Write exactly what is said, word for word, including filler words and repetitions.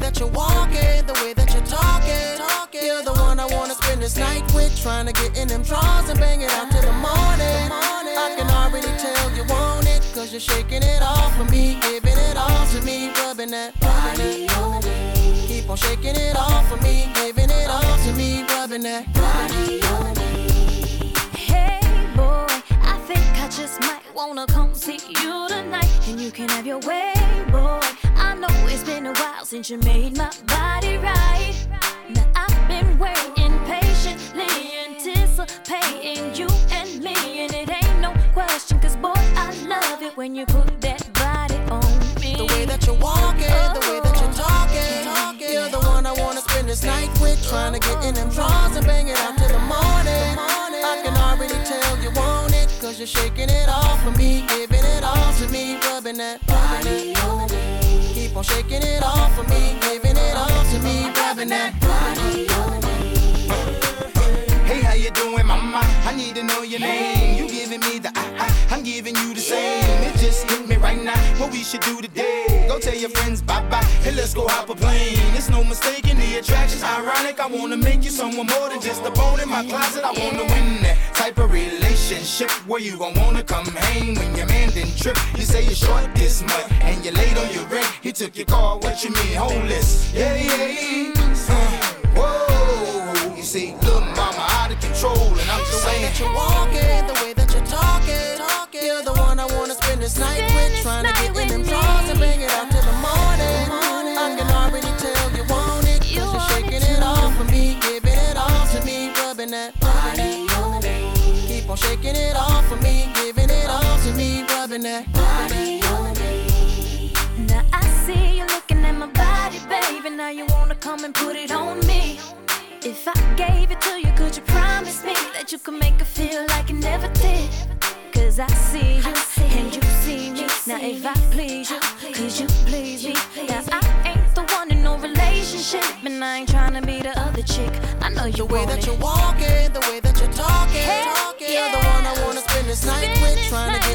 that you're walking, the way that you're talking, talking. You're the one I wanna spend this night with, trying to get in them drawers and bang it out till the morning. I can already tell you want it, cause you're shaking it off for me, giving it all to me, rubbing that body on me. Keep on shaking it off for me, giving it all to me, rubbing that body on me. Hey boy, I think I just might wanna come see you tonight, and you can have your way, boy. I know it's been a while since you made my body right. Now I've been waiting patiently, anticipating you and me, and it ain't no question, cause boy, I love it when you put that body on me. The way that you're walking, oh, the way that you're talking, talking. You're the one I wanna spend this night with, trying to get in them drawers and bang it out till the morning. I can already tell you want it, cause you're shaking it off for me, giving it all to me, rubbing that body on me. Keep on shaking it off for me, giving it all to me, rubbing that body on me. Hey, how you doing, mama? I need to know your name. You giving me the I, I, I'm giving you the same. It just hit me right now, what we should do today. Go tell your friends bye-bye, hey, let's go hop a plane. It's no mistaking the attraction's ironic. I wanna make you someone more than just a bone in my closet. I wanna win that type of relationship where you gon' wanna come hang when your man didn't trip. You say you're short this much and you're late on your rent. He took your car, what you mean, homeless? Yeah, yeah, yeah. Uh, whoa, you see, little mama out of control, and I'm just saying. The way that you're walking, the way that you're talking, talking. You're the one I wanna spend this night with, trying to get in them drawers and bang it out till the morning. I can already tell you want it, cause you're shaking it off for me, giving it all to me, rubbing that body on me. Keep on shaking it off for me, giving it all to me, rubbing that body on me. Now I see you looking at my body, baby. Now you wanna come and put it on me. If I gave it to you, could you promise me that you could make it feel like it never did? Cause I see you, and you see me. Now if I please you, could you please me? Now I ain't the one in no relationship, and I ain't tryna be the other chick. I know you The way want that it. you're walking, the way that you're talking, Hey, talking. yeah. You're the one I wanna spend this night with, trying to